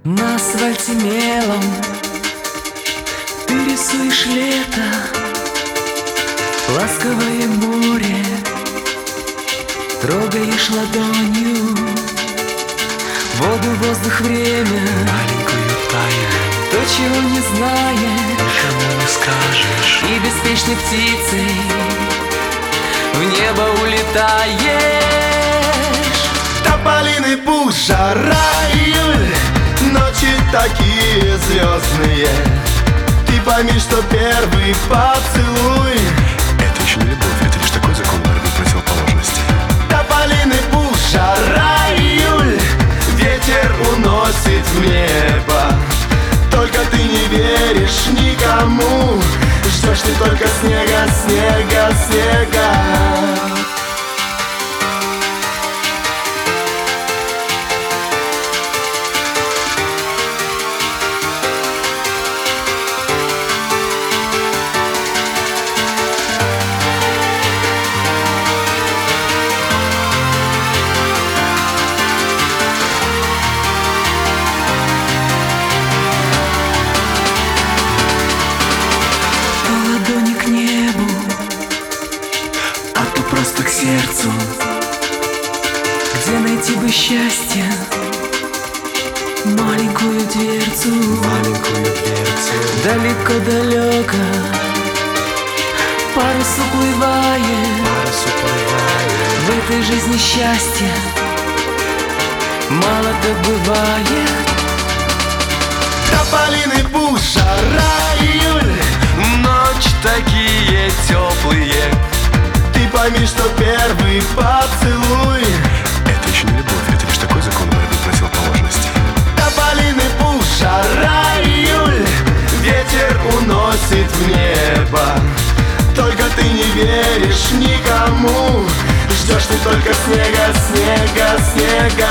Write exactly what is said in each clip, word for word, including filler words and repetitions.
На асфальте мелом ты рисуешь лето, ласковое море трогаешь ладонью, воду, воздух, время, маленькую тайну, то, чего не знаешь, никому не скажешь. И беспечной птицей в небо улетаешь. Тополиный пух, жара, июль, ночи такие звездные. Ты пойми, что первый поцелуй — это еще не любовь, это лишь такой закон борьбы противоположностей. тополиный пух, жара, июль, ветер уносит в небо. Только ты не веришь никому, ждешь ты только снега, снега, снега. Просто к сердцу, где найти бы счастье, маленькую дверцу, Маленькую дверцу, далеко-далеко парус уплывает, парус уплывает. в этой жизни счастья мало добывает. Тополиный пух, жара, июль, Ночь такие теплые. ты пойми, что первый поцелуй — это еще не любовь, это лишь такой закон борьбы противоположностей. тополиный пух, жара, июль, ветер уносит в небо. Только ты не веришь никому, ждешь ты только снега, снега, снега.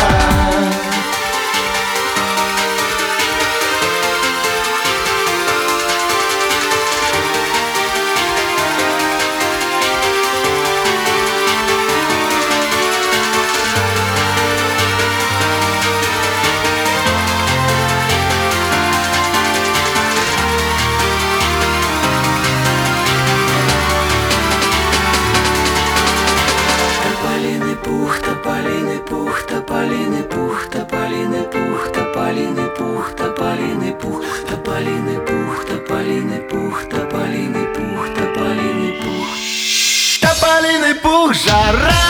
Тополиный пух, тополиный пух, тополиный пух, тополиный пух, тополиный пух, тополиный пух, тополиный пух, тополиный пух, тополиный пух, тополиный пух. Тополиный пух, жара,